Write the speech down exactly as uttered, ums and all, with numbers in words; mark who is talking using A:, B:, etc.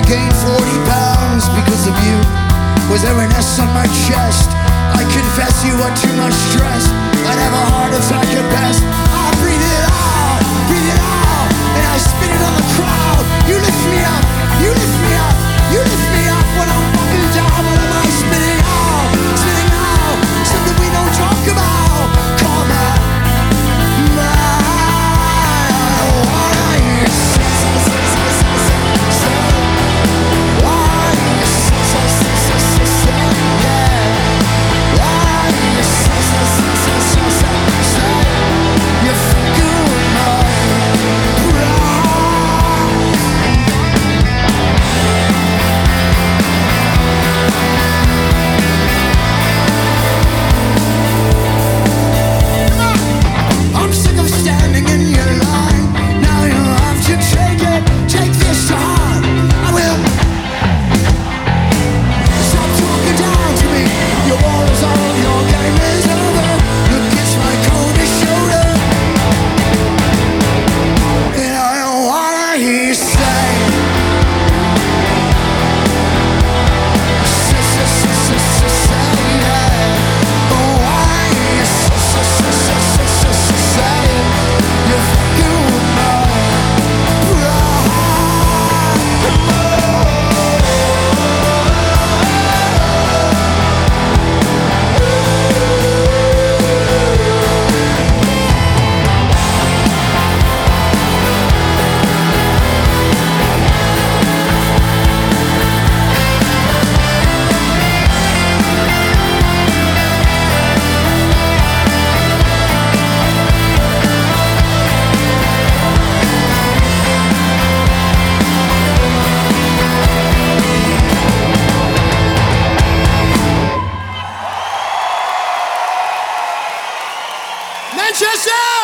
A: I gained forty pounds because of you. Was there an S on my chest? I confess you were too much stress. I'd have a heart attack at best. I breathe it out, breathe it out, and I spit it on the crowd. You lift me up, you lift me up, you lift me up when I'm fucking down. What am I spitting out, spitting out? Something we don't talk about. Call my, my, Manchester!